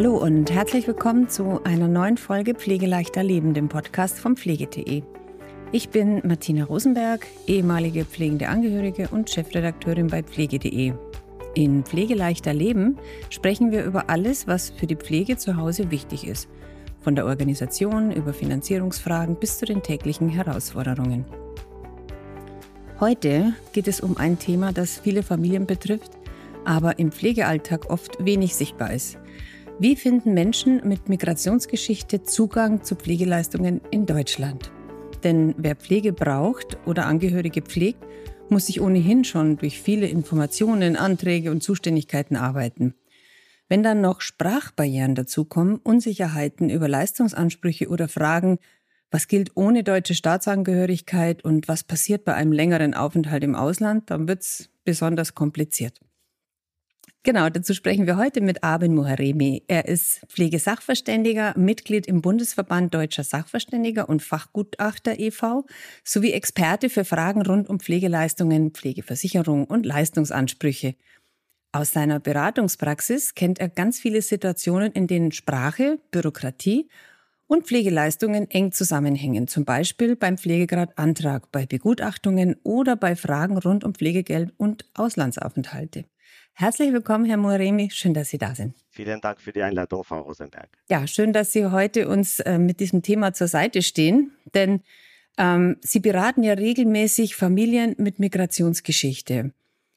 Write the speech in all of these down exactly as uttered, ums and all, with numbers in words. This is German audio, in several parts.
Hallo und herzlich willkommen zu einer neuen Folge Pflegeleichter Leben, dem Podcast vom pflege punkt de. Ich bin Martina Rosenberg, ehemalige pflegende Angehörige und Chefredakteurin bei pflege punkt de. In Pflegeleichter Leben sprechen wir über alles, was für die Pflege zu Hause wichtig ist. Von der Organisation über Finanzierungsfragen bis zu den täglichen Herausforderungen. Heute geht es um ein Thema, das viele Familien betrifft, aber im Pflegealltag oft wenig sichtbar ist. Wie finden Menschen mit Migrationsgeschichte Zugang zu Pflegeleistungen in Deutschland? Denn wer Pflege braucht oder Angehörige pflegt, muss sich ohnehin schon durch viele Informationen, Anträge und Zuständigkeiten arbeiten. Wenn dann noch Sprachbarrieren dazukommen, Unsicherheiten über Leistungsansprüche oder Fragen, was gilt ohne deutsche Staatsangehörigkeit und was passiert bei einem längeren Aufenthalt im Ausland, dann wird es besonders kompliziert. Genau, dazu sprechen wir heute mit Arben Moharemi. Er ist Pflegesachverständiger, Mitglied im Bundesverband Deutscher Sachverständiger und Fachgutachter e V sowie Experte für Fragen rund um Pflegeleistungen, Pflegeversicherung und Leistungsansprüche. Aus seiner Beratungspraxis kennt er ganz viele Situationen, in denen Sprache, Bürokratie und Pflegeleistungen eng zusammenhängen, zum Beispiel beim Pflegegradantrag, bei Begutachtungen oder bei Fragen rund um Pflegegeld und Auslandsaufenthalte. Herzlich willkommen, Herr Moharemi. Schön, dass Sie da sind. Vielen Dank für die Einladung, Frau Rosenberg. Ja, schön, dass Sie heute uns äh, mit diesem Thema zur Seite stehen, denn ähm, Sie beraten ja regelmäßig Familien mit Migrationsgeschichte.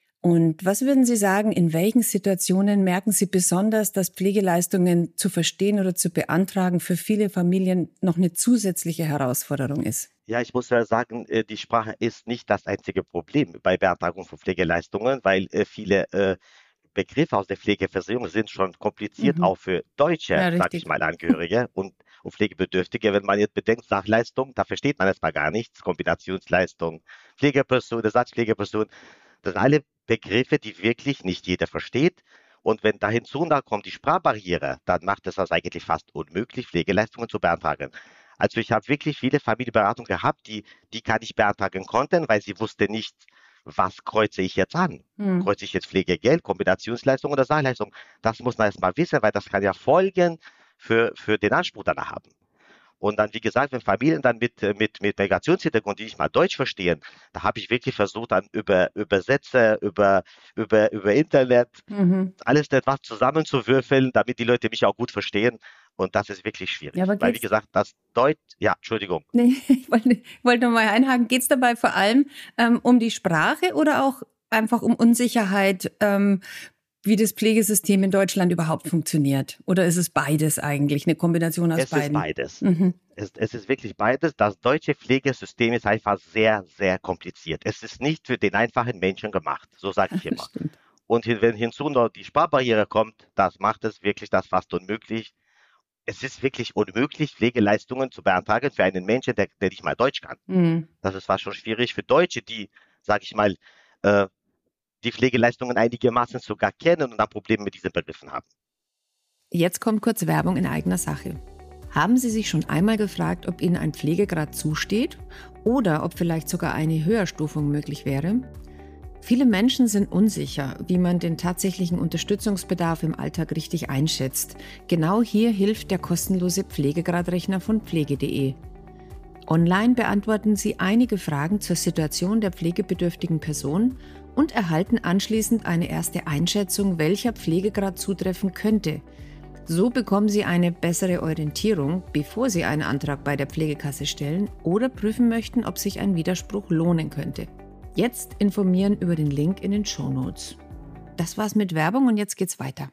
Und was würden Sie sagen, in welchen Situationen merken Sie besonders, dass Pflegeleistungen zu verstehen oder zu beantragen für viele Familien noch eine zusätzliche Herausforderung ist? Ja, ich muss ja sagen, die Sprache ist nicht das einzige Problem bei Beantragung von Pflegeleistungen, weil viele Begriffe aus der Pflegeversicherung sind schon kompliziert, mhm. auch für deutsche, ja, sag ich mal, Angehörige und, und Pflegebedürftige. Wenn man jetzt bedenkt, Sachleistung, da versteht man erstmal gar nichts, Kombinationsleistung, Pflegeperson, Ersatzpflegeperson, das sind alle Begriffe, die wirklich nicht jeder versteht. Und wenn da hinzu da kommt die Sprachbarriere, dann macht es das eigentlich fast unmöglich, Pflegeleistungen zu beantragen. Also ich habe wirklich viele Familienberatungen gehabt, die, die gar nicht beantragen konnten, weil sie wussten nicht, was kreuze ich jetzt an? Hm. Kreuze ich jetzt Pflegegeld, Kombinationsleistung oder Sachleistung? Das muss man erst mal wissen, weil das kann ja Folgen für, für den Anspruch danach haben. Und dann, wie gesagt, wenn Familien dann mit, mit, mit Migrationshintergrund, die nicht mal Deutsch verstehen, da habe ich wirklich versucht, dann über Übersetzer, über, über, über Internet, mhm. alles etwas zusammenzuwürfeln, damit die Leute mich auch gut verstehen. Und das ist wirklich schwierig. Ja, weil, wie gesagt, das Deutsch, ja, Entschuldigung. Nee, ich wollte, ich wollte nochmal einhaken. Geht es dabei vor allem ähm, um die Sprache oder auch einfach um Unsicherheit, ähm, wie das Pflegesystem in Deutschland überhaupt funktioniert? Oder ist es beides eigentlich, eine Kombination aus es beiden? Es ist beides. Mhm. Es, es ist wirklich beides. Das deutsche Pflegesystem ist einfach sehr, sehr kompliziert. Es ist nicht für den einfachen Menschen gemacht, so sage ich immer. Und wenn hinzu noch die Sprachbarriere kommt, das macht es wirklich das fast unmöglich. Es ist wirklich unmöglich, Pflegeleistungen zu beantragen für einen Menschen, der, der nicht mal Deutsch kann. Mhm. Das ist fast schon schwierig für Deutsche, die, sage ich mal, äh, die Pflegeleistungen einigermaßen sogar kennen und dann Probleme mit diesen Begriffen haben. Jetzt kommt kurz Werbung in eigener Sache. Haben Sie sich schon einmal gefragt, ob Ihnen ein Pflegegrad zusteht oder ob vielleicht sogar eine Höherstufung möglich wäre? Viele Menschen sind unsicher, wie man den tatsächlichen Unterstützungsbedarf im Alltag richtig einschätzt. Genau hier hilft der kostenlose Pflegegradrechner von pflege punkt de. Online beantworten Sie einige Fragen zur Situation der pflegebedürftigen Person und erhalten anschließend eine erste Einschätzung, welcher Pflegegrad zutreffen könnte. So bekommen Sie eine bessere Orientierung, bevor Sie einen Antrag bei der Pflegekasse stellen oder prüfen möchten, ob sich ein Widerspruch lohnen könnte. Jetzt informieren über den Link in den Shownotes. Das war's mit Werbung und jetzt geht's weiter.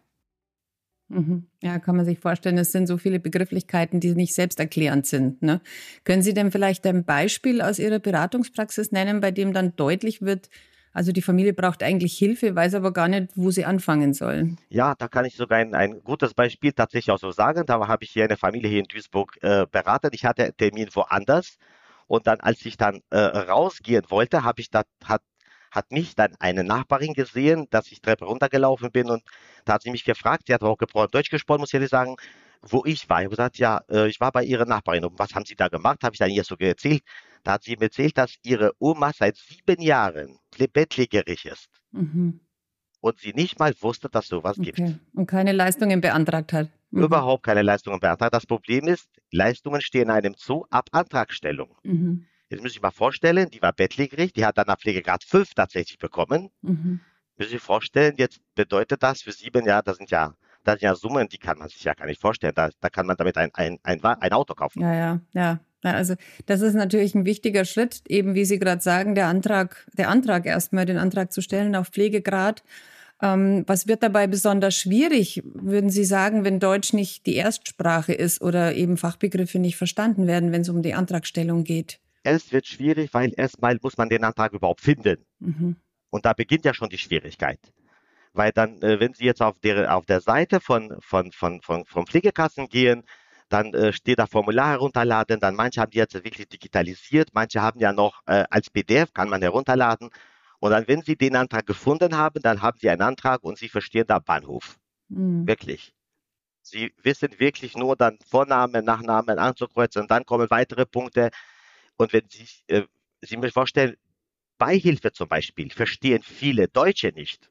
Mhm. Ja, kann man sich vorstellen, es sind so viele Begrifflichkeiten, die nicht selbsterklärend sind. Ne? Können Sie denn vielleicht ein Beispiel aus Ihrer Beratungspraxis nennen, bei dem dann deutlich wird, also die Familie braucht eigentlich Hilfe, weiß aber gar nicht, wo sie anfangen sollen? Ja, da kann ich sogar ein, ein gutes Beispiel tatsächlich auch so sagen. Da habe ich hier eine Familie hier in Duisburg äh, beraten. Ich hatte einen Termin woanders und dann, als ich dann äh, rausgehen wollte, habe ich da, hat, hat mich dann eine Nachbarin gesehen, dass ich Treppe runtergelaufen bin und da hat sie mich gefragt, sie hat auch gebrochen Deutsch gesprochen, muss ich ehrlich sagen, wo ich war. Ich habe gesagt, ja, äh, ich war bei ihrer Nachbarin. Und was haben Sie da gemacht? Habe ich dann ihr so erzählt. Da hat sie mir erzählt, dass ihre Oma seit sieben Jahren bettlägerig ist. Mhm. Und sie nicht mal wusste, dass sowas okay. gibt. Und keine Leistungen beantragt hat. Mhm. Überhaupt keine Leistungen beantragt. Das Problem ist, Leistungen stehen einem zu ab Antragstellung. Mhm. Jetzt muss ich mal vorstellen, die war bettlägerig, die hat dann nach Pflegegrad fünf tatsächlich bekommen. Mhm. Müssen Sie sich vorstellen, jetzt bedeutet das für sieben Jahre, das sind ja, das sind ja Summen, die kann man sich ja gar nicht vorstellen. Da, da kann man damit ein, ein, ein, ein Auto kaufen. Ja, ja, ja. Ja, also das ist natürlich ein wichtiger Schritt, eben wie Sie gerade sagen, der Antrag, der Antrag erstmal, den Antrag zu stellen auf Pflegegrad. Ähm, was wird dabei besonders schwierig, würden Sie sagen, wenn Deutsch nicht die Erstsprache ist oder eben Fachbegriffe nicht verstanden werden, wenn es um die Antragstellung geht? Es wird schwierig, weil erstmal muss man den Antrag überhaupt finden. Mhm. Und da beginnt ja schon die Schwierigkeit. Weil dann, äh, wenn Sie jetzt auf der, auf der Seite von, von, von, von, von Pflegekassen gehen, dann äh, steht da Formular herunterladen, dann manche haben die jetzt wirklich digitalisiert, manche haben ja noch äh, als P D F, kann man herunterladen. Und dann, wenn Sie den Antrag gefunden haben, dann haben Sie einen Antrag und Sie verstehen da Bahnhof. Mhm. Wirklich. Sie wissen wirklich nur dann Vorname, Nachname anzukreuzen, dann kommen weitere Punkte. Und wenn Sie, äh, Sie mir vorstellen, Beihilfe zum Beispiel, verstehen viele Deutsche nicht.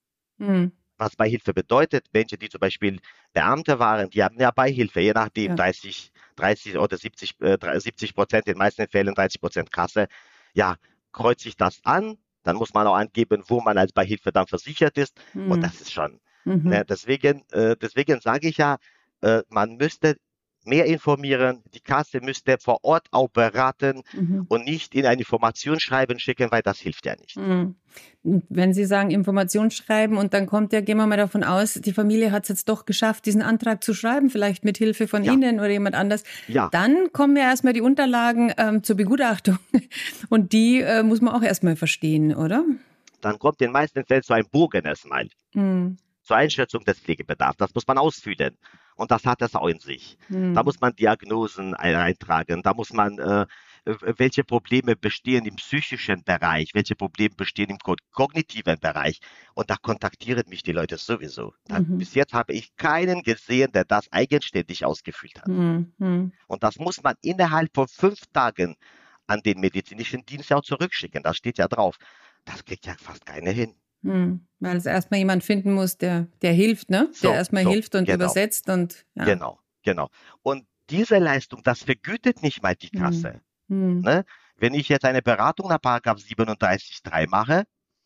Mhm. Was Beihilfe bedeutet. Menschen, die zum Beispiel Beamte waren, die haben ja Beihilfe, je nachdem Ja. dreißig, dreißig oder siebzig, äh, siebzig Prozent, in den meisten Fällen dreißig Prozent Kasse. Ja, kreuzt sich das an, dann muss man auch angeben, wo man als Beihilfe dann versichert ist. Mhm. Und das ist schon, Mhm. ne, deswegen, äh, deswegen sage ich ja, äh, man müsste mehr informieren, die Kasse müsste vor Ort auch beraten Mhm. und nicht in ein Informationsschreiben schicken, weil das hilft ja nicht. Mhm. Wenn Sie sagen Informationsschreiben und dann kommt ja, gehen wir mal davon aus, die Familie hat es jetzt doch geschafft, diesen Antrag zu schreiben, vielleicht mit Hilfe von Ja. Ihnen oder jemand anders. Ja. Dann kommen ja erstmal die Unterlagen ähm, zur Begutachtung und die äh, muss man auch erstmal verstehen, oder? Dann kommt in den meisten Fällen so ein Bogen erstmal. Mhm. Zur Einschätzung des Pflegebedarfs. Das muss man ausfüllen. Und das hat es auch in sich. Mhm. Da muss man Diagnosen eintragen. Da muss man, äh, welche Probleme bestehen im psychischen Bereich, welche Probleme bestehen im kognitiven Bereich. Und da kontaktieren mich die Leute sowieso. Da, Mhm. bis jetzt habe ich keinen gesehen, der das eigenständig ausgefüllt hat. Mhm. Und das muss man innerhalb von fünf Tagen an den medizinischen Dienst auch zurückschicken. Das steht ja drauf. Das kriegt ja fast keiner hin. Hm, weil es erstmal jemand finden muss, der, der hilft, ne? Der So, erstmal so, hilft und genau. übersetzt und ja. Genau, genau. Und diese Leistung, das vergütet nicht mal die Kasse. Hm. Ne? Wenn ich jetzt eine Beratung nach Paragraph siebenunddreißig Absatz drei mache,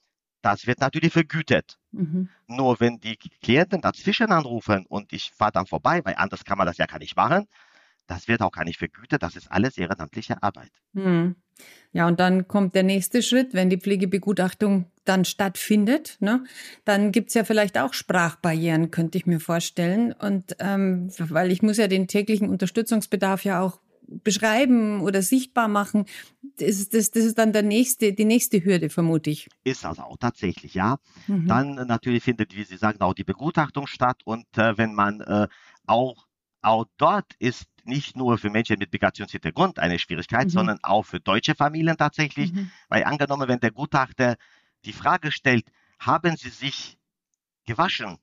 das wird natürlich vergütet. Mhm. Nur wenn die Klienten dazwischen anrufen und ich fahre dann vorbei, weil anders kann man das ja gar nicht machen, das wird auch gar nicht vergütet. Das ist alles ehrenamtliche Arbeit. Hm. Ja, und dann kommt der nächste Schritt, wenn die Pflegebegutachtung dann stattfindet, ne? Dann gibt's ja vielleicht auch Sprachbarrieren, könnte ich mir vorstellen. Und ähm, weil ich muss ja den täglichen Unterstützungsbedarf ja auch beschreiben oder sichtbar machen. Das, das, das ist dann der nächste, die nächste Hürde, vermute ich. Ist das auch tatsächlich, ja. Mhm. Dann äh, natürlich findet, wie Sie sagen, auch die Begutachtung statt. Und äh, wenn man äh, auch, auch dort ist nicht nur für Menschen mit Migrationshintergrund eine Schwierigkeit, Mhm. sondern auch für deutsche Familien tatsächlich. Mhm. Weil angenommen, wenn der Gutachter die Frage stellt, haben Sie sich gewaschen?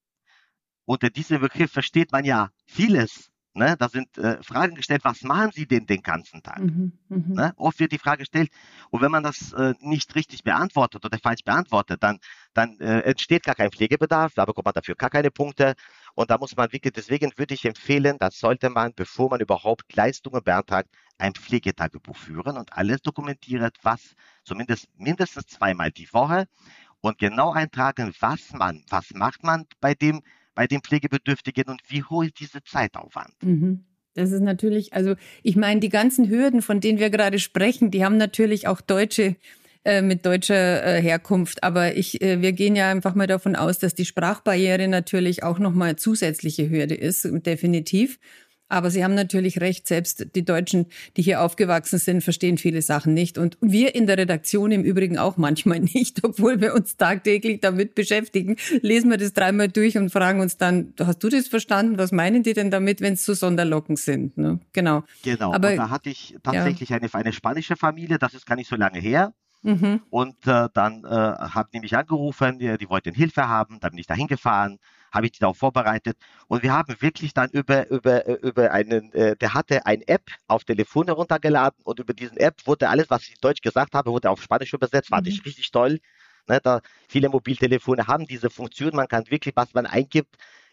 Unter diesem Begriff versteht man ja vieles. Ne? Da sind äh, Fragen gestellt, was machen Sie denn den ganzen Tag? Mhm. Mhm. Ne? Oft wird die Frage gestellt, und wenn man das äh, nicht richtig beantwortet oder falsch beantwortet, dann, dann äh, entsteht gar kein Pflegebedarf, da bekommt man dafür gar keine Punkte. Und da muss man wirklich, deswegen würde ich empfehlen, das sollte man, bevor man überhaupt Leistungen beantragt, ein Pflegetagebuch führen und alles dokumentiert, was zumindest mindestens zweimal die Woche und genau eintragen, was man, was macht man bei dem, bei dem Pflegebedürftigen und wie hoch ist dieser Zeitaufwand. Mhm. Das ist natürlich, also ich meine, die ganzen Hürden, von denen wir gerade sprechen, die haben natürlich auch Deutsche äh, mit deutscher äh, Herkunft. Aber ich, äh, wir gehen ja einfach mal davon aus, dass die Sprachbarriere natürlich auch nochmal zusätzliche Hürde ist, definitiv. Aber Sie haben natürlich recht, selbst die Deutschen, die hier aufgewachsen sind, verstehen viele Sachen nicht. Und wir in der Redaktion im Übrigen auch manchmal nicht, obwohl wir uns tagtäglich damit beschäftigen, lesen wir das dreimal durch und fragen uns dann, hast du das verstanden? Was meinen die denn damit, wenn es so Sonderlocken sind? Ne? Genau. Genau, Aber, und da hatte ich tatsächlich ja. eine, eine spanische Familie, das ist gar nicht so lange her. Mhm. Und äh, dann äh, haben die mich angerufen, die, die wollten Hilfe haben, dann bin ich da hingefahren, habe ich die darauf vorbereitet und wir haben wirklich dann über, über, über einen, äh, der hatte eine App auf Telefon heruntergeladen und über diesen App wurde alles, was ich Deutsch gesagt habe, wurde auf Spanisch übersetzt, fand Mhm. ich richtig toll. Ne, da viele Mobiltelefone haben diese Funktion, man kann wirklich, was man eingibt,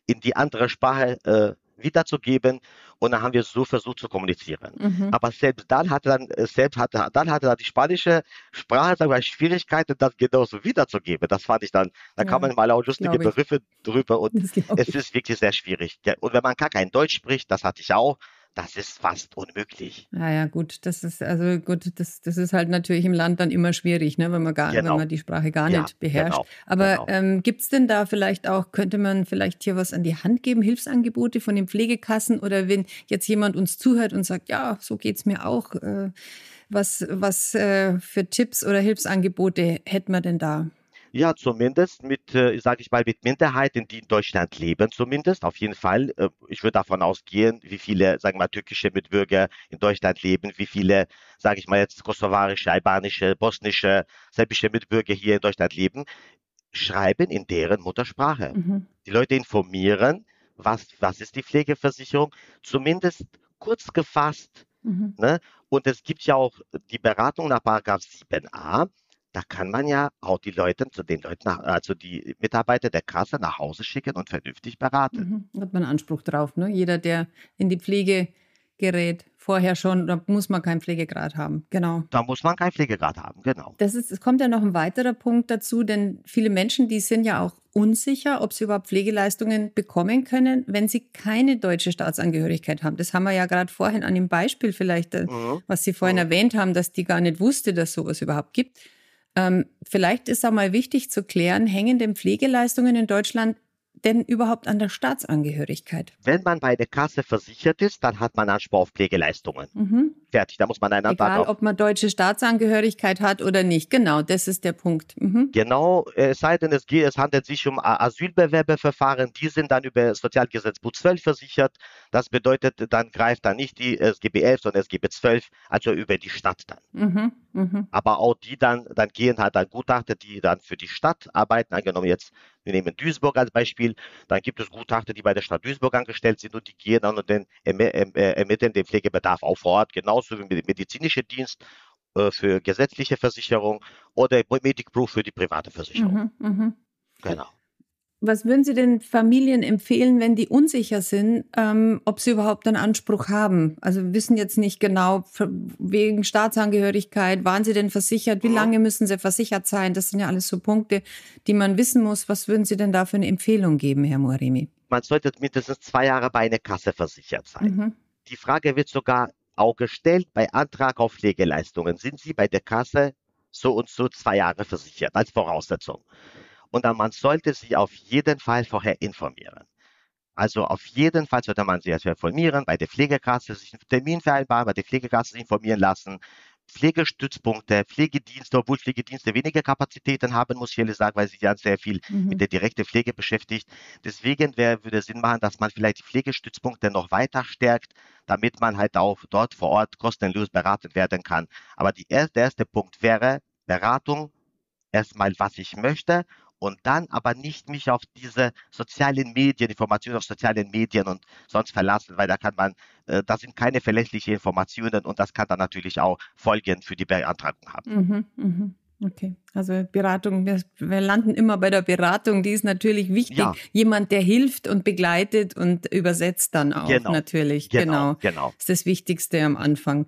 in die andere Sprache äh, wiederzugeben. Und dann haben wir so versucht zu kommunizieren. Mhm. Aber selbst dann hatte dann, äh, selbst hatte, dann hatte dann die spanische Sprache, sagen wir, Schwierigkeiten, das genauso wiederzugeben. Das fand ich dann, da kann Ja, man mal auch das lustige glaube ich. Begriffe drüber und Das glaube es ich. ist wirklich sehr schwierig. Ja, und wenn man gar kein Deutsch spricht, das hatte ich auch, das ist fast unmöglich. Ah ja, gut, das ist also gut, das, das ist halt natürlich im Land dann immer schwierig, ne, wenn man gar, wenn Genau. man die Sprache gar Ja, nicht beherrscht. genau, Aber genau. ähm, gibt es denn da vielleicht auch, könnte man vielleicht hier was an die Hand geben, Hilfsangebote von den Pflegekassen oder wenn jetzt jemand uns zuhört und sagt, ja, so geht's mir auch, äh, was, was äh, für Tipps oder Hilfsangebote hätten wir denn da? Ja, zumindest mit, äh, sage ich mal, mit Minderheiten, die in Deutschland leben, zumindest, auf jeden Fall. Äh, ich würde davon ausgehen, wie viele, sagen wir mal, türkische Mitbürger in Deutschland leben, wie viele, sage ich mal jetzt, kosovarische, albanische, bosnische, serbische Mitbürger hier in Deutschland leben, schreiben in deren Muttersprache. Mhm. Die Leute informieren, was, was ist die Pflegeversicherung, zumindest kurz gefasst. Mhm. Ne? Und es gibt ja auch die Beratung nach Paragraph sieben a. Da kann man ja auch die Leute, zu den Leuten, nach- also die Mitarbeiter der Kasse nach Hause schicken und vernünftig beraten. Mhm. Hat man Anspruch drauf, ne? Jeder, der in die Pflege gerät, vorher schon, da muss man keinen Pflegegrad haben. Genau. Da muss man keinen Pflegegrad haben, genau. Das ist, es kommt ja noch ein weiterer Punkt dazu, denn viele Menschen, die sind ja auch unsicher, ob sie überhaupt Pflegeleistungen bekommen können, wenn sie keine deutsche Staatsangehörigkeit haben. Das haben wir ja gerade vorhin an dem Beispiel vielleicht, äh, Mhm. was Sie vorhin Mhm. erwähnt haben, dass die gar nicht wusste, dass sowas überhaupt gibt. Ähm, vielleicht ist auch mal wichtig zu klären, hängen denn Pflegeleistungen in Deutschland denn überhaupt an der Staatsangehörigkeit? Wenn man bei der Kasse versichert ist, dann hat man Anspruch auf Pflegeleistungen. Mhm. Fertig. Da muss man einen Antrag Egal, auf. ob man deutsche Staatsangehörigkeit hat oder nicht. Genau, das ist der Punkt. Mhm. Genau, äh, es sei denn, es geht, es handelt sich um A- Asylbewerberverfahren, die sind dann über Sozialgesetzbuch zwölf versichert. Das bedeutet, dann greift dann nicht die S G B elf, sondern S G B zwölf, also über die Stadt dann. Mhm. Mhm. Aber auch die dann, dann gehen halt dann Gutachter, die dann für die Stadt arbeiten. Angenommen jetzt, wir nehmen Duisburg als Beispiel, dann gibt es Gutachter, die bei der Stadt Duisburg angestellt sind und die gehen dann und dann ermi- erm- äh, ermitteln den Pflegebedarf auch vor Ort, genauso wie mit dem medizinischen Dienst äh, für gesetzliche Versicherung oder Medic Proof für die private Versicherung. Mhm. Mhm. Genau. Was würden Sie den Familien empfehlen, wenn die unsicher sind, ähm, ob sie überhaupt einen Anspruch haben? Also wir wissen jetzt nicht genau, für- wegen Staatsangehörigkeit, waren sie denn versichert? Wie Mhm. lange müssen sie versichert sein? Das sind ja alles so Punkte, die man wissen muss. Was würden Sie denn da für eine Empfehlung geben, Herr Moremi? Man sollte mindestens zwei Jahre bei einer Kasse versichert sein. Mhm. Die Frage wird sogar auch gestellt bei Antrag auf Pflegeleistungen. Sind Sie bei der Kasse so und so zwei Jahre versichert als Voraussetzung? Und dann man sollte sich auf jeden Fall vorher informieren. Also auf jeden Fall sollte man sich erstmal informieren, bei der Pflegekasse sich einen Termin vereinbaren, bei der Pflegekasse sich informieren lassen. Pflegestützpunkte, Pflegedienste, obwohl Pflegedienste weniger Kapazitäten haben, muss ich ehrlich sagen, weil sie ja sehr viel mit Mhm. der direkten Pflege beschäftigt. Deswegen wär, würde es Sinn machen, dass man vielleicht die Pflegestützpunkte noch weiter stärkt, damit man halt auch dort vor Ort kostenlos beraten werden kann. Aber die, der erste Punkt wäre Beratung, erstmal, was ich möchte und dann aber nicht mich auf diese sozialen Medien, Informationen auf sozialen Medien und sonst verlassen, weil da kann man, äh, das sind keine verlässlichen Informationen und das kann dann natürlich auch Folgen für die Beantragung haben. Mhm. Mhm. Okay, also Beratung, wir, wir landen immer bei der Beratung, die ist natürlich wichtig. Ja, Jemand, der hilft und begleitet und übersetzt dann auch, genau, natürlich, genau, genau. genau. Das ist das Wichtigste am Anfang.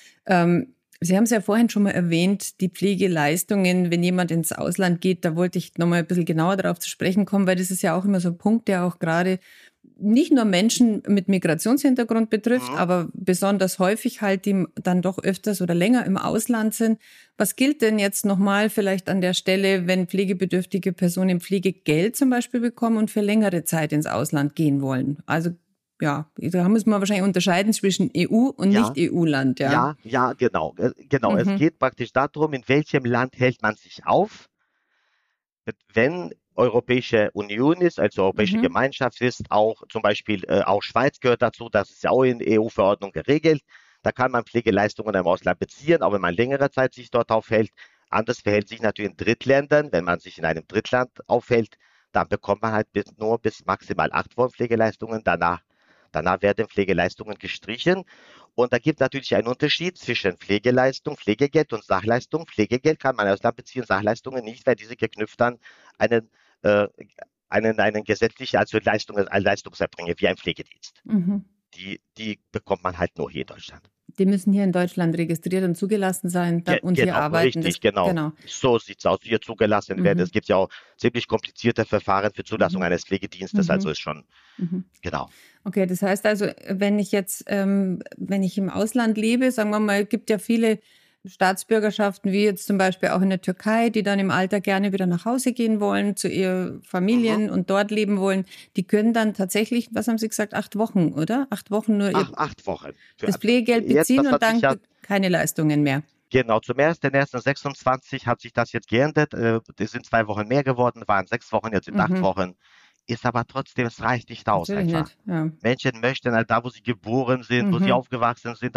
Ähm, Sie haben es ja vorhin schon mal erwähnt, die Pflegeleistungen, wenn jemand ins Ausland geht, da wollte ich nochmal ein bisschen genauer darauf zu sprechen kommen, weil das ist ja auch immer so ein Punkt, der auch gerade nicht nur Menschen mit Migrationshintergrund betrifft, Mhm. aber besonders häufig halt, die dann doch öfters oder länger im Ausland sind. Was gilt denn jetzt nochmal vielleicht an der Stelle, wenn pflegebedürftige Personen Pflegegeld zum Beispiel bekommen und für längere Zeit ins Ausland gehen wollen? Also ja, da muss man wahrscheinlich unterscheiden zwischen E U und Ja, Nicht-E U-Land, ja. ja, ja, genau, äh, genau. Es Mhm, geht praktisch darum, in welchem Land hält man sich auf, wenn Europäische Union ist, also Europäische mhm, Gemeinschaft ist, auch zum Beispiel äh, auch Schweiz gehört dazu, das ist ja auch in E U-Verordnung geregelt. Da kann man Pflegeleistungen im Ausland beziehen, auch wenn man längere Zeit sich dort aufhält. Anders verhält sich natürlich in Drittländern. Wenn man sich in einem Drittland aufhält, dann bekommt man halt bis, nur bis maximal acht Wochen Pflegeleistungen. Danach, danach werden Pflegeleistungen gestrichen. Und da gibt es natürlich einen Unterschied zwischen Pflegeleistung, Pflegegeld und Sachleistung. Pflegegeld kann man im Ausland beziehen, Sachleistungen nicht, weil diese geknüpft an einen äh, einen, einen gesetzlichen, also Leistung, einen Leistungserbringer wie ein Pflegedienst. Mhm. Die, die bekommt man halt nur hier in Deutschland. Die müssen hier in Deutschland registriert und zugelassen sein da, Ge und genau, hier arbeiten. Richtig, das, genau. genau. So sieht es aus, hier zugelassen mhm. werden. Es gibt ja auch ziemlich komplizierte Verfahren für Zulassung mhm. eines Pflegedienstes, mhm. also ist schon, mhm. genau. Okay, das heißt also, wenn ich jetzt, ähm, wenn ich im Ausland lebe, sagen wir mal, es gibt ja viele Staatsbürgerschaften, wie jetzt zum Beispiel auch in der Türkei, die dann im Alter gerne wieder nach Hause gehen wollen, zu ihren Familien mhm. und dort leben wollen, die können dann tatsächlich, was haben Sie gesagt, acht Wochen, oder? Acht Wochen nur Ach, ihr, acht Wochen. Für das Pflegegeld beziehen jetzt, und dann ja, keine Leistungen mehr. Genau, zum ersten ersten sechsundzwanzig hat sich das jetzt geändert. Es sind zwei Wochen mehr geworden, waren sechs Wochen, jetzt sind mhm. acht Wochen. Ist aber trotzdem, es reicht nicht aus Natürlich einfach. Nicht, ja. Menschen möchten halt da, wo sie geboren sind, mhm. wo sie aufgewachsen sind, da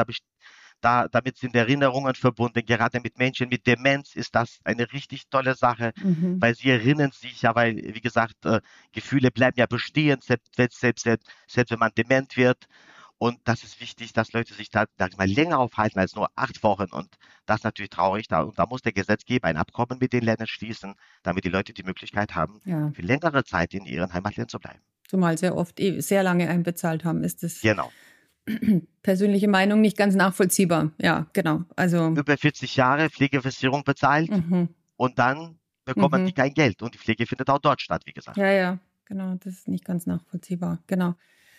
Da, damit sind Erinnerungen verbunden. Gerade mit Menschen mit Demenz ist das eine richtig tolle Sache, mhm. weil sie erinnern sich ja, weil, wie gesagt, äh, Gefühle bleiben ja bestehen, selbst, selbst, selbst, selbst wenn man dement wird. Und das ist wichtig, dass Leute sich da, da mal länger aufhalten als nur acht Wochen. Und das ist natürlich traurig. Da, und da muss der Gesetzgeber ein Abkommen mit den Ländern schließen, damit die Leute die Möglichkeit haben, ja. für längere Zeit in ihren Heimatländern zu bleiben. Zumal sehr oft sehr lange einbezahlt haben, ist das. Genau. Persönliche Meinung nicht ganz nachvollziehbar. Ja, genau. Also über vierzig Jahre Pflegeversicherung bezahlt mhm. und dann bekommen mhm. die kein Geld. Und die Pflege findet auch dort statt, wie gesagt. Ja, ja, genau. Das ist nicht ganz nachvollziehbar. Genau.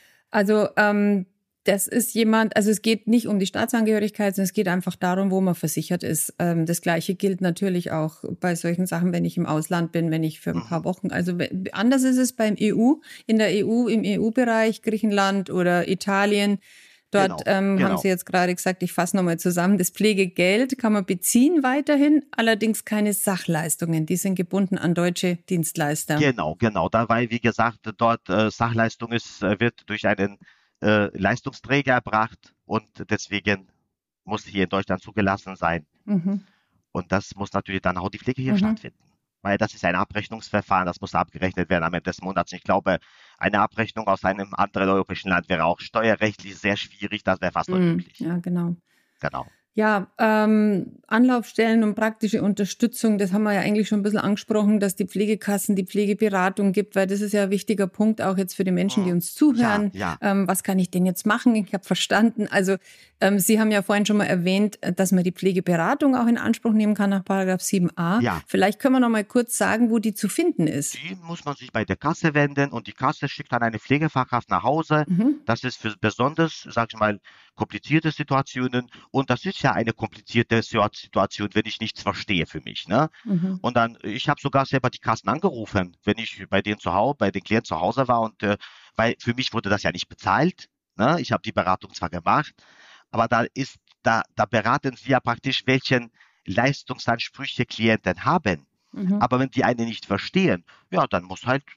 Also ähm, das ist jemand, also es geht nicht um die Staatsangehörigkeit, sondern es geht einfach darum, wo man versichert ist. Ähm, das Gleiche gilt natürlich auch bei solchen Sachen, wenn ich im Ausland bin, wenn ich für ein paar Wochen, also anders ist es beim E U, in der E U, im E U-Bereich, Griechenland oder Italien. Dort genau, ähm, genau. haben Sie jetzt gerade gesagt, ich fasse nochmal zusammen, das Pflegegeld kann man beziehen weiterhin, allerdings keine Sachleistungen, die sind gebunden an deutsche Dienstleister. Genau, genau, da weil, wie gesagt, dort äh, Sachleistung ist, äh, wird durch einen äh, Leistungsträger erbracht und deswegen muss hier in Deutschland zugelassen sein. Mhm. Und das muss natürlich dann auch die Pflege hier mhm. stattfinden. Weil das ist ein Abrechnungsverfahren, das muss abgerechnet werden am Ende des Monats. Ich glaube, eine Abrechnung aus einem anderen europäischen Land wäre auch steuerrechtlich sehr schwierig, das wäre fast unmöglich. Ja, genau. Genau. Ja, ähm, Anlaufstellen und praktische Unterstützung, das haben wir ja eigentlich schon ein bisschen angesprochen, dass die Pflegekassen die Pflegeberatung gibt, weil das ist ja ein wichtiger Punkt, auch jetzt für die Menschen, die uns zuhören. Ja, ja. Ähm, was kann ich denn jetzt machen? Ich habe verstanden. Also ähm, Sie haben ja vorhin schon mal erwähnt, dass man die Pflegeberatung auch in Anspruch nehmen kann nach Paragraph sieben a. Ja. Vielleicht können wir noch mal kurz sagen, wo die zu finden ist. Die muss man sich bei der Kasse wenden und die Kasse schickt dann eine Pflegefachkraft nach Hause. Mhm. Das ist für besonders, sag ich mal, komplizierte Situationen und das ist ja eine komplizierte Situation, wenn ich nichts verstehe für mich. Ne? Mhm. Und dann, ich habe sogar selber die Kassen angerufen, wenn ich bei denen zu Hause, bei den Klienten zu Hause war und äh, weil für mich wurde das ja nicht bezahlt. Ne? Ich habe die Beratung zwar gemacht, aber da ist, da, da beraten sie ja praktisch, welchen Leistungsansprüche Klienten haben. Mhm. Aber wenn die eine nicht verstehen, ja, dann muss halt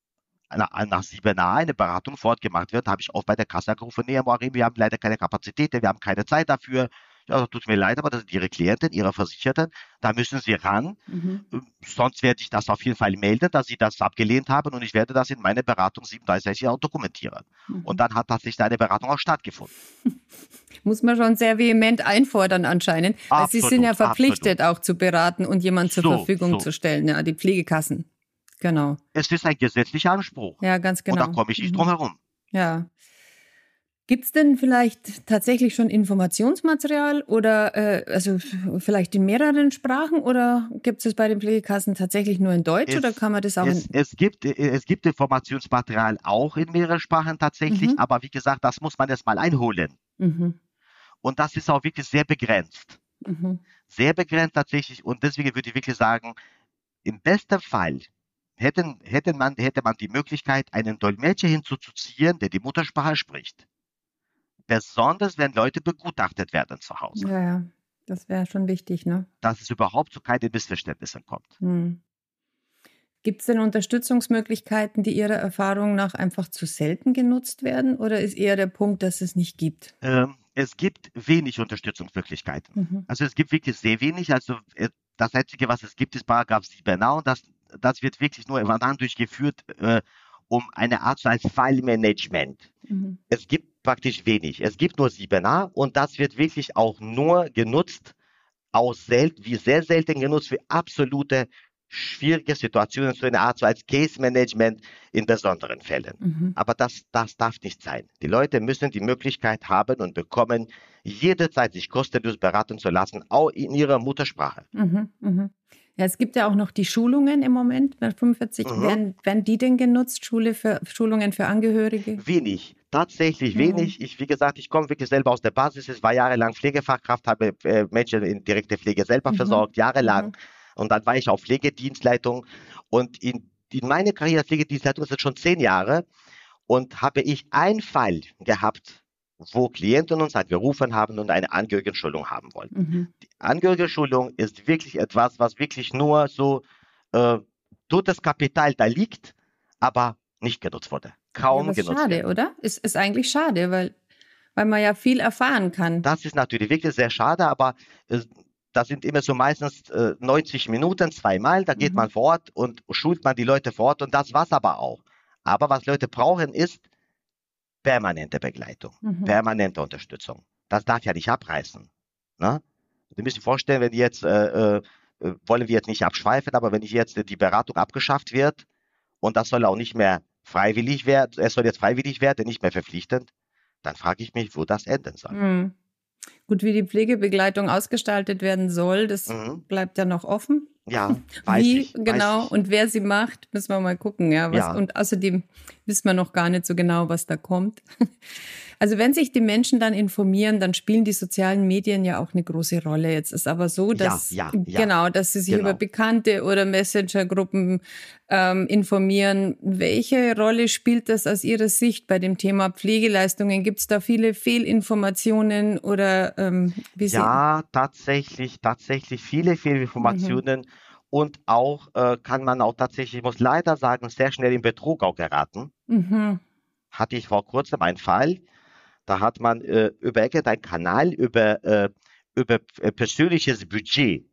nach sieben a eine Beratung fortgemacht wird, habe ich auch bei der Kasse angerufen, nee, Moarim, wir haben leider keine Kapazitäten, wir haben keine Zeit dafür. Ja, tut mir leid, aber das sind Ihre Klienten, Ihre Versicherten, da müssen Sie ran. Mhm. Sonst werde ich das auf jeden Fall melden, dass Sie das abgelehnt haben und ich werde das in meiner Beratung siebenunddreißig auch dokumentieren. Mhm. Und dann hat tatsächlich eine Beratung auch stattgefunden. Muss man schon sehr vehement einfordern anscheinend, weil absolut, Sie sind ja verpflichtet absolut. Auch zu beraten und jemand zur so, Verfügung so. zu stellen, ja, die Pflegekassen. Genau. Es ist ein gesetzlicher Anspruch. Ja, ganz genau. Und da komme ich nicht drum herum. Ja. Gibt es denn vielleicht tatsächlich schon Informationsmaterial oder äh, also vielleicht in mehreren Sprachen oder gibt es bei den Pflegekassen tatsächlich nur in Deutsch es, oder kann man das auch es, in es gibt es gibt Informationsmaterial auch in mehreren Sprachen tatsächlich, mhm. aber wie gesagt, das muss man erst mal einholen. Mhm. Und das ist auch wirklich sehr begrenzt. Mhm. Sehr begrenzt tatsächlich und deswegen würde ich wirklich sagen, im besten Fall Hätten, hätte, man, hätte man die Möglichkeit, einen Dolmetscher hinzuzuziehen, der die Muttersprache spricht. Besonders, wenn Leute begutachtet werden zu Hause. Ja, ja. Das wäre schon wichtig, ne? Dass es überhaupt zu keinen Missverständnissen kommt. Hm. Gibt es denn Unterstützungsmöglichkeiten, die Ihrer Erfahrung nach einfach zu selten genutzt werden? Oder ist eher der Punkt, dass es nicht gibt? Ähm, es gibt wenig Unterstützungsmöglichkeiten. Mhm. Also es gibt wirklich sehr wenig. Also das Einzige, was es gibt, ist Paragraph sieben a und das Das wird wirklich nur dann durchgeführt, äh, um eine Art so als Fallmanagement. Mhm. Es gibt praktisch wenig. Es gibt nur sieben a und das wird wirklich auch nur genutzt, auch selten, wie sehr selten genutzt für absolute schwierige Situationen, so eine Art so als Case Management in besonderen Fällen. Mhm. Aber das, das darf nicht sein. Die Leute müssen die Möglichkeit haben und bekommen, jederzeit sich kostenlos beraten zu lassen, auch in ihrer Muttersprache. Mhm. Mhm. Ja, es gibt ja auch noch die Schulungen im Moment, bei fünfundvierzig. Mhm. Werden, werden die denn genutzt, Schule für, Schulungen für Angehörige? Wenig, tatsächlich wenig. Mhm. Ich, wie gesagt, ich komme wirklich selber aus der Basis. Ich war jahrelang Pflegefachkraft, habe äh, Menschen in direkte Pflege selber mhm. versorgt, jahrelang. Mhm. Und dann war ich auf Pflegedienstleitung. Und in, in meiner Karriere als Pflegedienstleitung, das sind schon zehn Jahre, und habe ich einen Fall gehabt, wo Klienten uns halt gerufen haben und eine Angehörigenschulung haben wollten. Mhm. Die Angehörigenschulung ist wirklich etwas, was wirklich nur so äh, totes Kapital da liegt, aber nicht genutzt wurde. Kaum ja, genutzt schade, wird. Oder? Ist, ist eigentlich schade, weil, weil man ja viel erfahren kann. Das ist natürlich wirklich sehr schade, aber äh, das sind immer so meistens äh, neunzig Minuten, zweimal, da geht mhm. man vor Ort und schult man die Leute vor Ort und das war's aber auch. Aber was Leute brauchen ist permanente Begleitung, mhm. permanente Unterstützung. Das darf ja nicht abreißen. Ne? Sie müssen sich vorstellen, wenn jetzt, äh, äh, wollen wir jetzt nicht abschweifen, aber wenn jetzt die Beratung abgeschafft wird und das soll auch nicht mehr freiwillig werden, es soll jetzt freiwillig werden, nicht mehr verpflichtend, dann frage ich mich, wo das enden soll. Mhm. Gut, wie die Pflegebegleitung ausgestaltet werden soll, das mhm. bleibt ja noch offen. Ja, weiß Wie ich. genau weiß ich. Und wer sie macht, müssen wir mal gucken. Ja, was, Ja. Und außerdem wissen wir noch gar nicht so genau, was da kommt. Also wenn sich die Menschen dann informieren, dann spielen die sozialen Medien ja auch eine große Rolle. Jetzt ist aber so, dass ja, ja, ja. genau, dass sie sich Genau. über Bekannte oder Messenger-Gruppen ähm, informieren. Welche Rolle spielt das aus Ihrer Sicht bei dem Thema Pflegeleistungen? Gibt es da viele Fehlinformationen oder ähm, wie Sie? Ja, tatsächlich, tatsächlich viele Fehlinformationen. Mhm. Und auch äh, kann man auch tatsächlich, ich muss leider sagen, sehr schnell in Betrug auch geraten. Mhm. Hatte ich vor kurzem einen Fall, da hat man äh, über irgendeinen Kanal über, äh, über persönliches Budget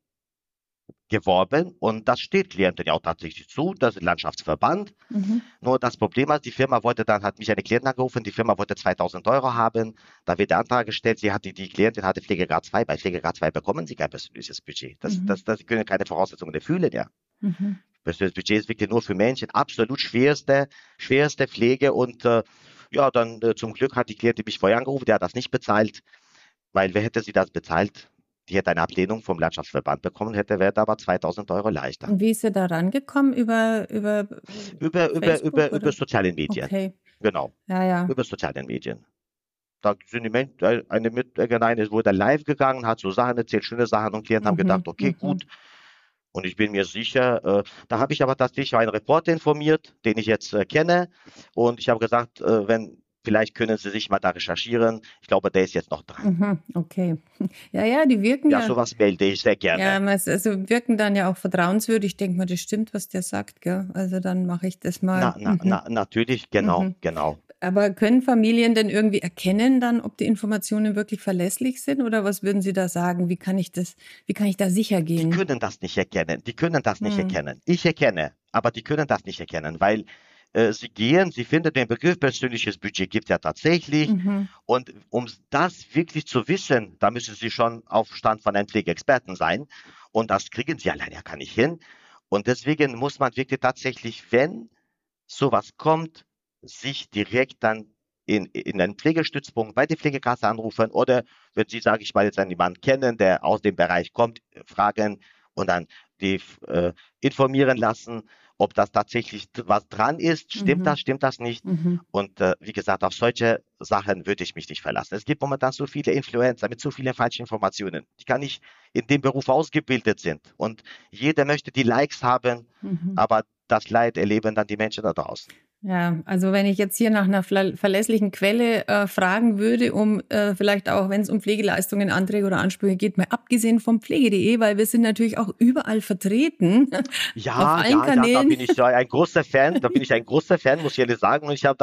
geworben und das steht Klienten ja auch tatsächlich zu, das ist Landschaftsverband. Mhm. Nur das Problem ist, die Firma wollte dann, hat mich eine Klientin angerufen, die Firma wollte zweitausend Euro haben, da wird der Antrag gestellt, sie hatte, die Klientin hatte Pflegegrad zwei, bei Pflegegrad zwei bekommen sie kein persönliches Budget. Das, mhm. das, das, das können keine Voraussetzungen erfüllen, ja. Mhm. Persönliches Budget ist wirklich nur für Menschen, absolut schwerste, schwerste Pflege und äh, ja, dann äh, zum Glück hat die Klientin mich vorher angerufen, der hat das nicht bezahlt, weil wer hätte sie das bezahlt? Die hätte eine Ablehnung vom Landschaftsverband bekommen, hätte, wäre aber zweitausend Euro leichter. Und wie ist sie da rangekommen? Über, über, über, über, über, über soziale Medien. Okay. Genau. Ja, ja. Über soziale Medien. Da sind die Menschen, eine Mitarbeiterin wurde live gegangen, hat so Sachen erzählt, schöne Sachen und Klienten mhm. haben gedacht, okay, mhm. gut. Und ich bin mir sicher, äh, da habe ich aber tatsächlich einen Reporter informiert, den ich jetzt äh, kenne. Und ich habe gesagt, äh, wenn vielleicht können Sie sich mal da recherchieren. Ich glaube, der ist jetzt noch dran. Mhm, okay. Ja, ja, die wirken ja. Ja, sowas melde ich sehr gerne. Ja, also wirken dann ja auch vertrauenswürdig. Ich denke mal, das stimmt, was der sagt, gell? Also dann mache ich das mal. Na, na, mhm. na, natürlich, genau, mhm. genau. Aber können Familien denn irgendwie erkennen dann, ob die Informationen wirklich verlässlich sind? Oder was würden Sie da sagen? Wie kann ich das, wie kann ich da sicher gehen? Die können das nicht erkennen. Die können das nicht mhm. erkennen. Ich erkenne, aber die können das nicht erkennen, weil Sie gehen, Sie finden den Begriff persönliches Budget gibt ja tatsächlich mhm. und um das wirklich zu wissen, da müssen Sie schon auf Stand von einem Pflegeexperten sein und das kriegen Sie alleine ja gar nicht hin und deswegen muss man wirklich tatsächlich, wenn sowas kommt, sich direkt dann in, in einen Pflegestützpunkt bei der Pflegekasse anrufen oder wenn Sie, sage ich mal, jetzt jemanden kennen, der aus dem Bereich kommt, fragen und dann die äh, informieren lassen, ob das tatsächlich was dran ist, stimmt mhm. das, stimmt das nicht. Mhm. Und äh, wie gesagt, auf solche Sachen würde ich mich nicht verlassen. Es gibt momentan so viele Influencer mit so vielen falschen Informationen, die gar nicht in dem Beruf ausgebildet sind. Und jeder möchte die Likes haben, mhm. aber das Leid erleben dann die Menschen da draußen. Ja, also wenn ich jetzt hier nach einer verlässlichen Quelle äh, fragen würde, um äh, vielleicht auch, wenn es um Pflegeleistungen, Anträge oder Ansprüche geht, mal abgesehen vom Pflege punkt de, weil wir sind natürlich auch überall vertreten. Ja, auf allen ja, Kanälen. Ja, da bin ich ein großer Fan, da bin ich ein großer Fan, muss ich ehrlich sagen. Und ich habe dann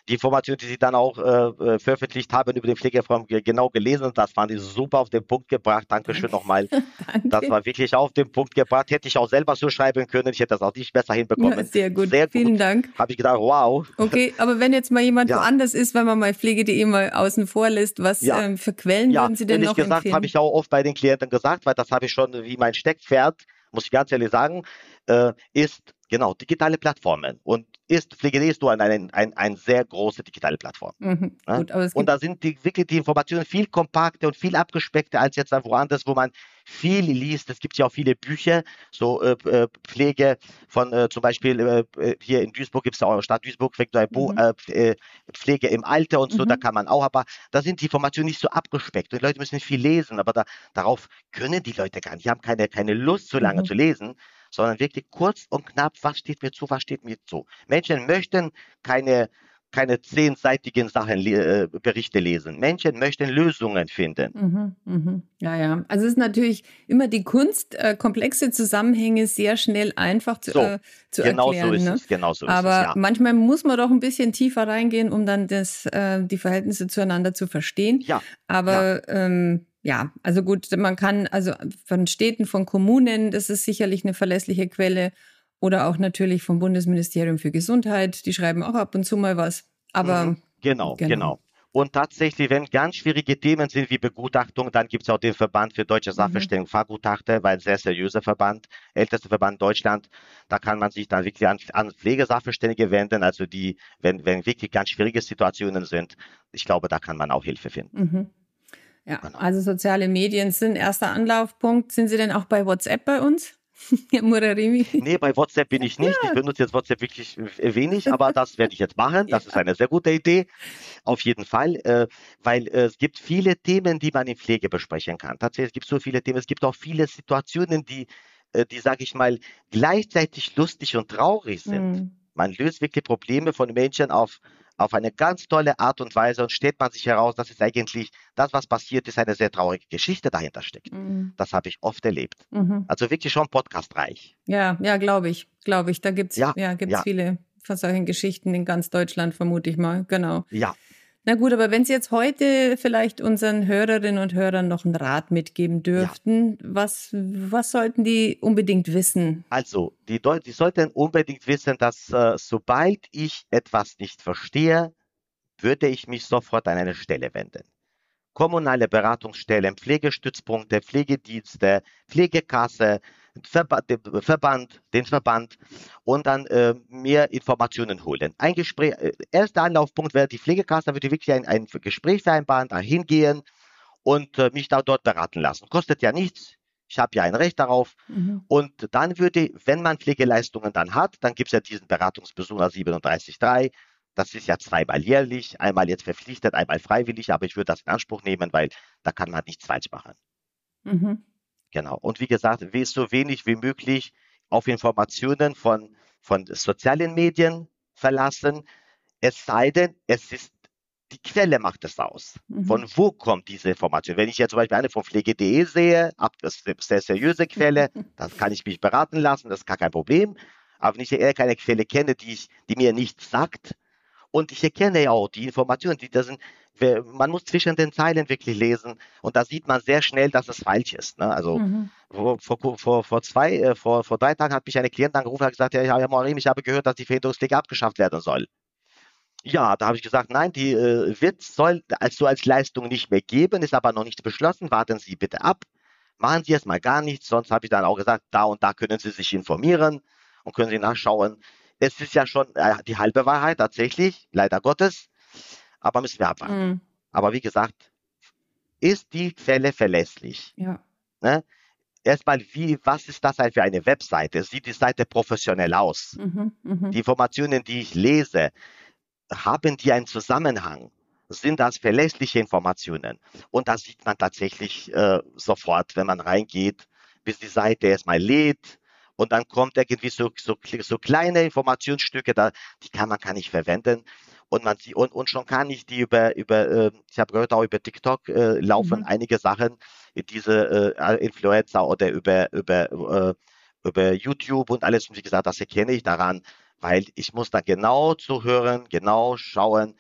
die Informationen, die Sie dann auch äh, veröffentlicht haben über die Pflegereform, genau gelesen. Das fand ich super auf den Punkt gebracht. Dankeschön Danke. nochmal. Danke. Das war wirklich auf den Punkt gebracht. Hätte ich auch selber so schreiben können. Ich hätte das auch nicht besser hinbekommen. Ja, sehr gut. Sehr gut. Vielen Dank. Habe ich gedacht, wow. Okay, aber wenn jetzt mal jemand Ja. woanders ist, wenn man mal pflege punkt de mal außen vor lässt, was Ja. ähm, für Quellen Ja, würden Sie denn ehrlich noch gesagt, empfehlen? habe ich auch oft bei den Klienten gesagt, weil das habe ich schon wie mein Steckpferd, muss ich ganz ehrlich sagen, äh, ist genau digitale Plattformen. Und ist Pflege punkt de ist nur eine ein, ein, ein sehr große digitale Plattform. Mhm, Ja? gut, aber es Und gibt da sind die, wirklich die Informationen viel kompakter und viel abgespeckter als jetzt woanders, wo man viel liest. Es gibt ja auch viele Bücher, so äh, äh, Pflege von äh, zum Beispiel äh, hier in Duisburg gibt es auch Stadt Duisburg, ein Buch, mhm. äh, Pflege im Alter und so, Mhm. da kann man auch, aber da sind die Informationen nicht so abgespeckt. Und die Leute müssen nicht viel lesen, aber da, darauf können die Leute gar nicht. Die haben keine, keine Lust, so lange Mhm. zu lesen, sondern wirklich kurz und knapp, was steht mir zu, was steht mir zu. Menschen möchten keine keine zehnseitigen Sachen, äh, Berichte lesen. Menschen möchten Lösungen finden. Mhm, mhm. Ja, ja. Also es ist natürlich immer die Kunst, äh, komplexe Zusammenhänge sehr schnell einfach zu, So, äh, zu genau erklären. so ist Ne? es, genau so ist Aber es, ja. manchmal muss man doch ein bisschen tiefer reingehen, um dann das, äh, die Verhältnisse zueinander zu verstehen. Ja, ja, Aber ähm, ja, also gut, man kann also von Städten, von Kommunen, das ist sicherlich eine verlässliche Quelle. Oder auch natürlich vom Bundesministerium für Gesundheit. Die schreiben auch ab und zu mal was. Aber mhm. genau, genau. genau. Und tatsächlich, wenn ganz schwierige Themen sind wie Begutachtung, dann gibt es auch den Verband für deutsche Sachverständigung, Fachgutachter, weil ein sehr seriöser Verband, ältester Verband Deutschland. Da kann man sich dann wirklich an, an Pflegesachverständige wenden. Also die, wenn, wenn wirklich ganz schwierige Situationen sind, ich glaube, da kann man auch Hilfe finden. Mhm. Ja, Genau. also soziale Medien sind erster Anlaufpunkt. Sind Sie denn auch bei WhatsApp bei uns, Herr Murarimi? Nee, bei WhatsApp bin ich nicht. Ich benutze jetzt WhatsApp wirklich wenig, aber das werde ich jetzt machen. Das Ja. ist eine sehr gute Idee. Auf jeden Fall, äh, weil äh, es gibt viele Themen, die man in Pflege besprechen kann. Tatsächlich, es gibt so viele Themen. Es gibt auch viele Situationen, die, äh, die sage ich mal, gleichzeitig lustig und traurig sind. Hm. Man löst wirklich Probleme von Menschen auf, auf eine ganz tolle Art und Weise und stellt man sich heraus, dass es eigentlich das, was passiert ist, eine sehr traurige Geschichte dahinter steckt. Mhm. Das habe ich oft erlebt. Mhm. Also wirklich schon podcastreich. Ja, ja, glaube ich, glaube ich. Da gibt's Ja, ja, gibt's ja, viele von solchen Geschichten in ganz Deutschland, vermute ich mal. Genau. ja. Na gut, aber wenn Sie jetzt heute vielleicht unseren Hörerinnen und Hörern noch einen Rat mitgeben Ja. dürften, was, was sollten die unbedingt wissen? Also, die, Deu die sollten unbedingt wissen, dass äh, sobald ich etwas nicht verstehe, würde ich mich sofort an eine Stelle wenden. Kommunale Beratungsstellen, Pflegestützpunkte, Pflegedienste, Pflegekasse, Verba den Verband, den Verband und dann äh, mehr Informationen holen. Ein Gespräch, äh, erster Anlaufpunkt wäre die Pflegekasse, da würde ich wirklich ein, ein Gespräch vereinbaren, da hingehen und äh, mich da dort beraten lassen. Kostet ja nichts. Ich habe ja ein Recht darauf. Mhm. Und dann würde, wenn man Pflegeleistungen dann hat, dann gibt es ja diesen Beratungsbesuch nach siebenunddreißig Komma drei. Das ist ja zweimal jährlich, einmal jetzt verpflichtet, einmal freiwillig, aber ich würde das in Anspruch nehmen, weil da kann man nichts falsch machen. Mhm. Genau. Und wie gesagt, wie so wenig wie möglich auf Informationen von, von sozialen Medien verlassen, es sei denn, es ist die Quelle macht es aus. Mhm. Von wo kommt diese Information? Wenn ich jetzt zum Beispiel eine von Pflege punkt de sehe, ab, das ist eine sehr seriöse Quelle, dann kann ich mich beraten lassen, das ist gar kein Problem. Aber wenn ich eher keine Quelle kenne, die, ich, die mir nichts sagt, und ich erkenne ja auch die Informationen, die da sind, man muss zwischen den Zeilen wirklich lesen und da sieht man sehr schnell, dass es falsch ist. Ne? Also Mhm. vor, vor, vor, vor, zwei, äh, vor, vor drei Tagen hat mich eine Klientin angerufen und hat gesagt, ja, Herr Morim, ich habe gehört, dass die Verhinderungspflege abgeschafft werden soll. Ja, da habe ich gesagt, nein, die äh, wird soll also als Leistung nicht mehr geben, ist aber noch nicht beschlossen. Warten Sie bitte ab. Machen Sie erstmal gar nichts, sonst habe ich dann auch gesagt, da und da können Sie sich informieren und können Sie nachschauen. Es ist ja schon äh, die halbe Wahrheit tatsächlich, leider Gottes, aber müssen wir abwarten. Mhm. Aber wie gesagt, ist die Quelle verlässlich? Ja. Ne? Erstmal, wie, was ist das halt für eine Webseite? Sieht die Seite professionell aus? Mhm. Mhm. Die Informationen, die ich lese, haben die einen Zusammenhang? Sind das verlässliche Informationen? Und das sieht man tatsächlich äh, sofort, wenn man reingeht, bis die Seite erstmal lädt und dann kommt irgendwie so, so, so kleine Informationsstücke, da, die kann man gar nicht verwenden. Und, man, und, und schon kann ich die über, über äh, ich habe gehört, auch über TikTok äh, laufen Mhm. einige Sachen, diese äh, Influencer oder über, über, äh, über YouTube und alles. Und wie gesagt, das erkenne ich daran, weil ich muss da genau zuhören, genau schauen,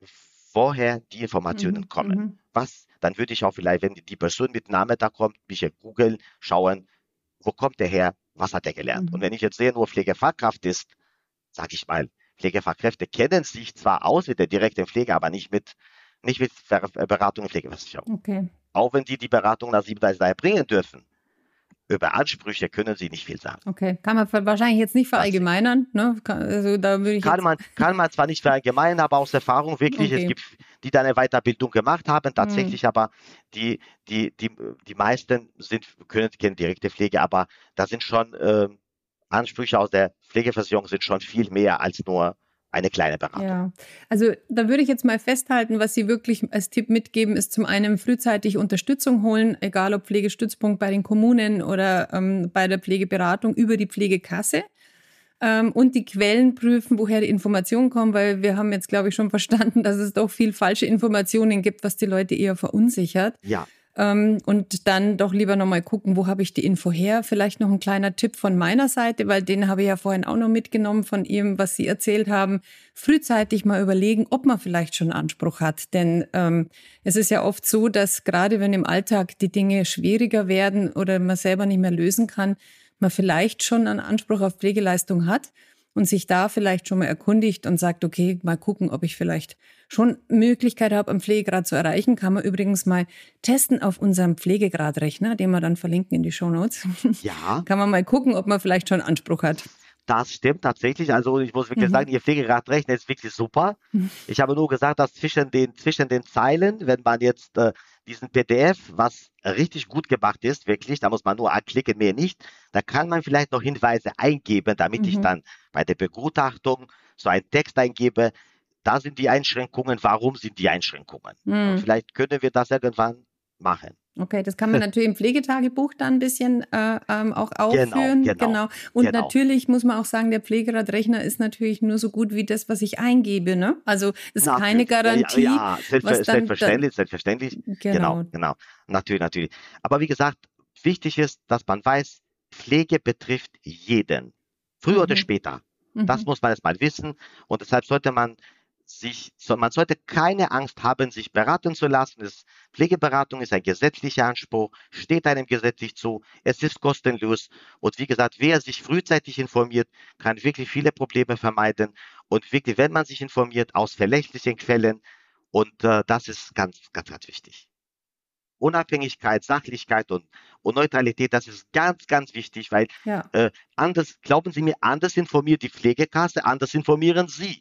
woher die Informationen Mhm. kommen. Mhm. Was, dann würde ich auch vielleicht, wenn die Person mit Namen da kommt, mich googeln, schauen, wo kommt der her, was hat er gelernt. Mhm. Und wenn ich jetzt sehe, nur Pflegefachkraft ist, sage ich mal, Pflegefachkräfte kennen sich zwar aus mit der direkten Pflege, aber nicht mit, nicht mit Beratung und Pflegeversicherung. Okay. Auch wenn die die Beratung nach siebenunddreißig drei bringen dürfen, über Ansprüche können sie nicht viel sagen. Okay, kann man wahrscheinlich jetzt nicht verallgemeinern. Ne? Also da würde ich kann, jetzt man, kann man zwar nicht verallgemeinern, aber aus Erfahrung wirklich, okay. Es gibt, die da eine Weiterbildung gemacht haben, tatsächlich, mhm. aber die, die, die, die meisten sind, können, kennen direkte Pflege, aber da sind schon äh, Ansprüche aus der Pflegeversicherung sind schon viel mehr als nur eine kleine Beratung. Ja, also da würde ich jetzt mal festhalten, was Sie wirklich als Tipp mitgeben, ist zum einen frühzeitig Unterstützung holen, egal ob Pflegestützpunkt bei den Kommunen oder ähm, bei der Pflegeberatung über die Pflegekasse. Ähm, und die Quellen prüfen, woher die Informationen kommen, weil wir haben jetzt, glaube ich, schon verstanden, dass es doch viel falsche Informationen gibt, was die Leute eher verunsichert. Ja. Ähm, und dann doch lieber nochmal gucken, wo habe ich die Info her? Vielleicht noch ein kleiner Tipp von meiner Seite, weil den habe ich ja vorhin auch noch mitgenommen von ihm, was Sie erzählt haben. Frühzeitig mal überlegen, ob man vielleicht schon Anspruch hat. Denn ähm, es ist ja oft so, dass gerade wenn im Alltag die Dinge schwieriger werden oder man selber nicht mehr lösen kann, man vielleicht schon einen Anspruch auf Pflegeleistung hat und sich da vielleicht schon mal erkundigt und sagt, okay, mal gucken, ob ich vielleicht schon Möglichkeit habe, einen Pflegegrad zu erreichen. Kann man übrigens mal testen auf unserem Pflegegradrechner, den wir dann verlinken in die Shownotes. Ja. Kann man mal gucken, ob man vielleicht schon Anspruch hat. Das stimmt tatsächlich. Also ich muss wirklich mhm. sagen, Ihr Pflegegradrechner ist wirklich super. Mhm. Ich habe nur gesagt, dass zwischen den, zwischen den Zeilen, wenn man jetzt äh, diesen P D F, was richtig gut gemacht ist, wirklich, da muss man nur anklicken, mehr nicht, da kann man vielleicht noch Hinweise eingeben, damit mhm. ich dann bei der Begutachtung so einen Text eingebe. Da sind die Einschränkungen, warum sind die Einschränkungen? Mhm. Und vielleicht können wir das irgendwann machen. Okay, das kann man natürlich im Pflegetagebuch dann ein bisschen äh, ähm, auch aufführen. Genau, genau, genau. Und genau. natürlich muss man auch sagen, der Pflegegradrechner ist natürlich nur so gut wie das, was ich eingebe. Ne? Also ist natürlich keine Garantie. Ja, ja selbstver was dann, selbstverständlich, selbstverständlich. Genau. genau, genau. Natürlich, natürlich. Aber wie gesagt, wichtig ist, dass man weiß, Pflege betrifft jeden. Früher mhm. oder später. Mhm. Das muss man erst mal wissen. Und deshalb sollte man sich, man sollte keine Angst haben, sich beraten zu lassen. Das Pflegeberatung ist ein gesetzlicher Anspruch, steht einem gesetzlich zu, es ist kostenlos und wie gesagt, wer sich frühzeitig informiert, kann wirklich viele Probleme vermeiden und wirklich, wenn man sich informiert, aus verlässlichen Quellen und äh, das ist ganz, ganz, ganz wichtig. Unabhängigkeit, Sachlichkeit und, und Neutralität, das ist ganz, ganz wichtig, weil ja. äh, anders, glauben Sie mir, anders informiert die Pflegekasse, anders informieren Sie.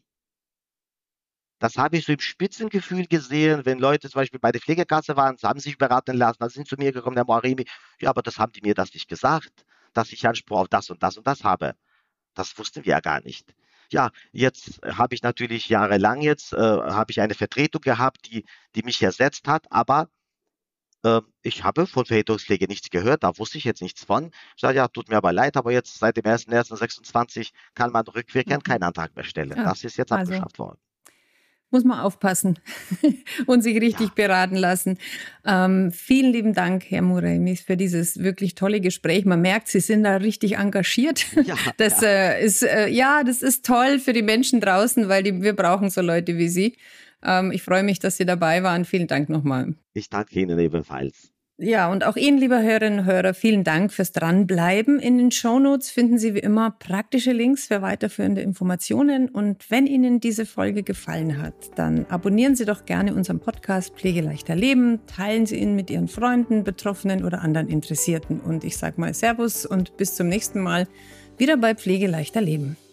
Das habe ich so im Spitzengefühl gesehen, wenn Leute zum Beispiel bei der Pflegekasse waren, haben sich beraten lassen, dann sind zu mir gekommen, Herr Moarimi, ja, aber das haben die mir das nicht gesagt, dass ich Anspruch auf das und das und das habe. Das wussten wir ja gar nicht. Ja, jetzt habe ich natürlich jahrelang jetzt, äh, habe ich eine Vertretung gehabt, die, die mich ersetzt hat, aber äh, ich habe von Vertretungspflege nichts gehört, da wusste ich jetzt nichts von. Ich sage, ja, tut mir aber leid, aber jetzt seit dem ersten ersten sechsundzwanzig kann man rückwirkend mhm. keinen Antrag mehr stellen. Ja, das ist jetzt also. abgeschafft worden. Muss man aufpassen und sich richtig ja. beraten lassen. Ähm, vielen lieben Dank, Herr Moarimi, für dieses wirklich tolle Gespräch. Man merkt, Sie sind da richtig engagiert. Ja, das ja. Äh, ist äh, ja, das ist toll für die Menschen draußen, weil die, wir brauchen so Leute wie Sie. Ähm, ich freue mich, dass Sie dabei waren. Vielen Dank nochmal. Ich danke Ihnen ebenfalls. Ja, und auch Ihnen, liebe Hörerinnen und Hörer, vielen Dank fürs Dranbleiben. In den Shownotes finden Sie wie immer praktische Links für weiterführende Informationen. Und wenn Ihnen diese Folge gefallen hat, dann abonnieren Sie doch gerne unseren Podcast Pflegeleichter Leben, teilen Sie ihn mit Ihren Freunden, Betroffenen oder anderen Interessierten. Und ich sage mal Servus und bis zum nächsten Mal wieder bei Pflegeleichter Leben.